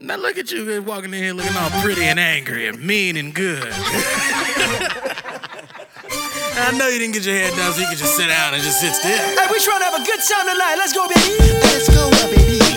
Now look at you walking in here looking all pretty and angry and mean and good. I know you didn't get your hair done so you could just sit down and just sit still. Hey, we trying to have a good time tonight. Let's go, baby. Let's go, baby.